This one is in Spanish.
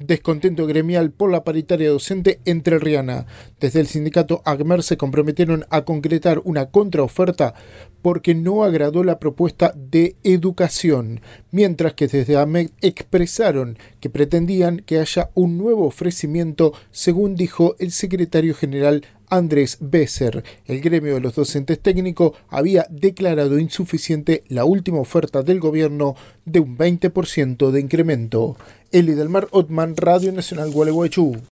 Descontento gremial por la paritaria docente entrerriana. Desde el sindicato ACMER se comprometieron a concretar una contraoferta porque no agradó la propuesta de educación, mientras que desde AMEC expresaron que pretendían que haya un nuevo ofrecimiento, según dijo el secretario general Andrés Besser. El gremio de los docentes técnicos había declarado insuficiente la última oferta del gobierno de un 20% de incremento. Eli del Mar Otman, Radio Nacional Gualeguaychú.